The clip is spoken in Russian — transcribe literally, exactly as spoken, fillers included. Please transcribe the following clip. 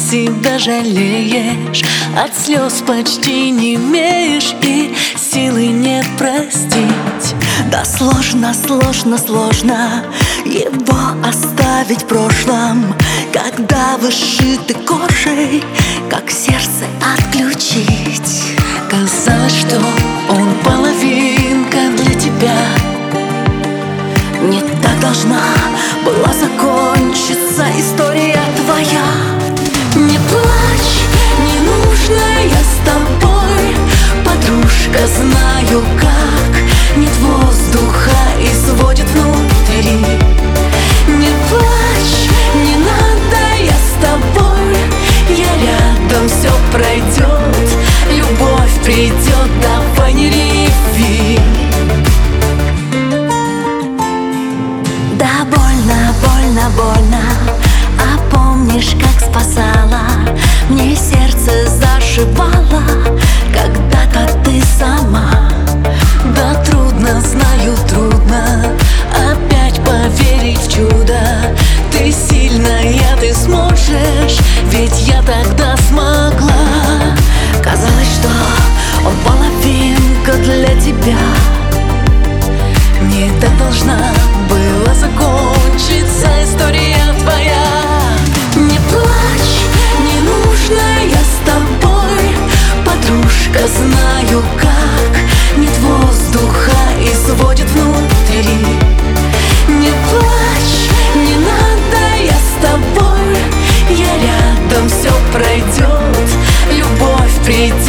себя жалеешь, от слез почти не имеешь и силы нет простить. Да сложно, сложно, сложно его оставить в прошлом, когда вышиты кожей, как сердце отключить. Казалось, что он половинка для тебя. Не так должна была закончиться история твоя. Не плачь, не нужно, я с тобой, подружка, знаю как. Нет воздуха и сводит внутри. Не плачь, не надо, я с тобой, я рядом, все пройдет, любовь придет, давай не реви. Да больно, больно, больно, а помнишь, как спасала, мне сердце зашивала когда-то ты сама. Да трудно, знаю, трудно опять поверить в чудо. Ты сильная, ты сможешь, ведь я тогда смогла. Казалось, что он половинка для тебя. Не так должна была закончиться история твоя. Не плачь, не нужно, я с тобой, подружка, знаю как. Нет воздуха и сводит внутри. Не плачь, не надо, я с тобой, я рядом, все пройдет, любовь придет.